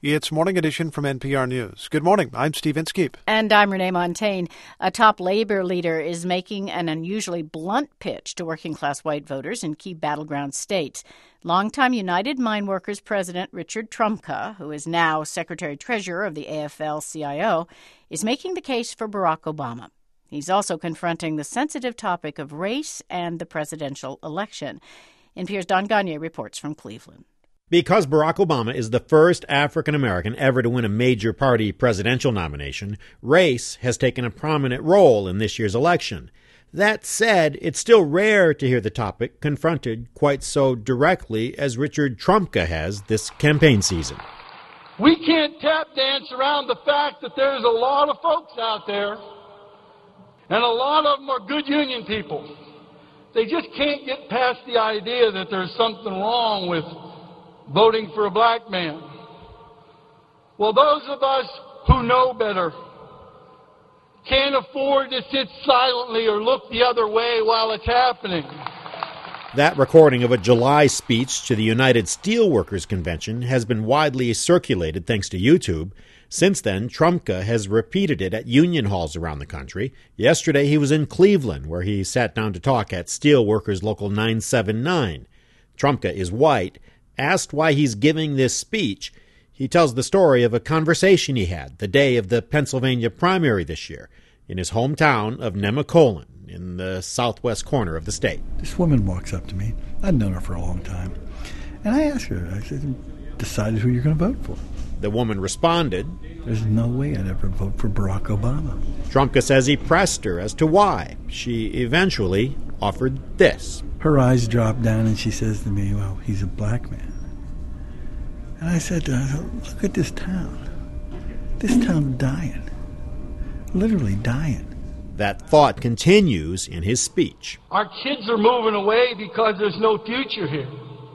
It's Morning Edition from NPR News. Good morning. I'm Steve Inskeep. And I'm Renee Montaigne. A top labor leader is making an unusually blunt pitch to working-class white voters in key battleground states. Longtime United Mine Workers President Richard Trumka, who is now Secretary-Treasurer of the AFL-CIO, is making the case for Barack Obama. He's also confronting the sensitive topic of race and the presidential election. NPR's Don Gagné reports from Cleveland. Because Barack Obama is the first African-American ever to win a major party presidential nomination, race has taken a prominent role in this year's election. That said, it's still rare to hear the topic confronted quite so directly as Richard Trumka has this campaign season. We can't tap dance around the fact that there's a lot of folks out there, and a lot of them are good union people. They just can't get past the idea that there's something wrong with voting for a black man. Well, those of us who know better can't afford to sit silently or look the other way while it's happening. That recording of a July speech to the United Steelworkers Convention has been widely circulated thanks to YouTube. Since then, Trumka has repeated it at union halls around the country. Yesterday, he was in Cleveland, where he sat down to talk at Steelworkers Local 979. Trumka is white. Asked why he's giving this speech, he tells the story of a conversation he had the day of the Pennsylvania primary this year in his hometown of Nemacolin in the southwest corner of the state. This woman walks up to me. I'd known her for a long time. And I asked her, I said, decided who you're going to vote for. The woman responded, "There's no way I'd ever vote for Barack Obama." Trumka says he pressed her as to why. She eventually offered this. Her eyes dropped down and she says to me, "Well, he's a black man." And I said to her, "Look at this town. This town's dying. Literally dying." That thought continues in his speech. Our kids are moving away because there's no future here.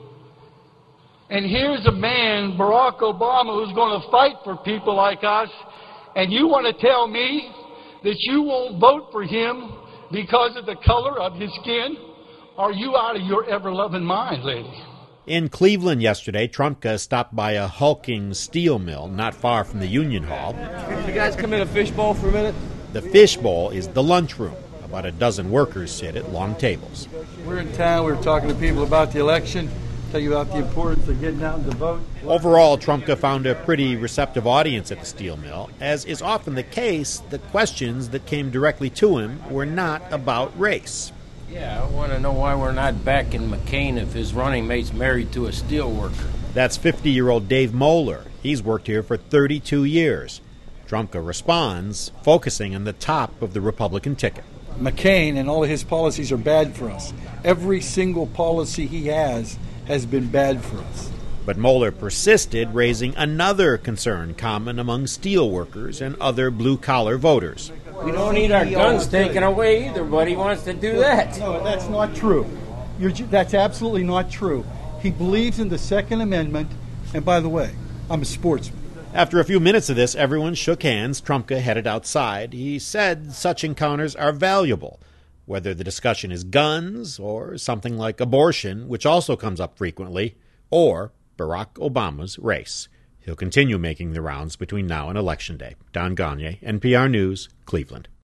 And here's a man, Barack Obama, who's going to fight for people like us, and you want to tell me that you won't vote for him because of the color of his skin? Are you out of your ever-loving mind, lady? In Cleveland yesterday, Trumka stopped by a hulking steel mill not far from the Union Hall. You guys come in a fishbowl for a minute? The fishbowl is the lunchroom. About a dozen workers sit at long tables. We're in town. We're talking to people about the election, tell you about the importance of getting out and to vote. Overall, Trumka found a pretty receptive audience at the steel mill. As is often the case, the questions that came directly to him were not about race. Yeah, I want to know why we're not backing McCain if his running mate's married to a steel worker. That's 50-year-old Dave Moeller. He's worked here for 32 years. Trumka responds, focusing on the top of the Republican ticket. McCain and all of his policies are bad for us. Every single policy he has been bad for us. But Moeller persisted, raising another concern common among steel workers and other blue-collar voters. We don't need our guns taken away either, but he wants to do that. No, that's not true. That's absolutely not true. He believes in the Second Amendment, and by the way, I'm a sportsman. After a few minutes of this, everyone shook hands. Trumka headed outside. He said such encounters are valuable, whether the discussion is guns or something like abortion, which also comes up frequently, or Barack Obama's race. He'll continue making the rounds between now and Election Day. Don Gagné, NPR News, Cleveland.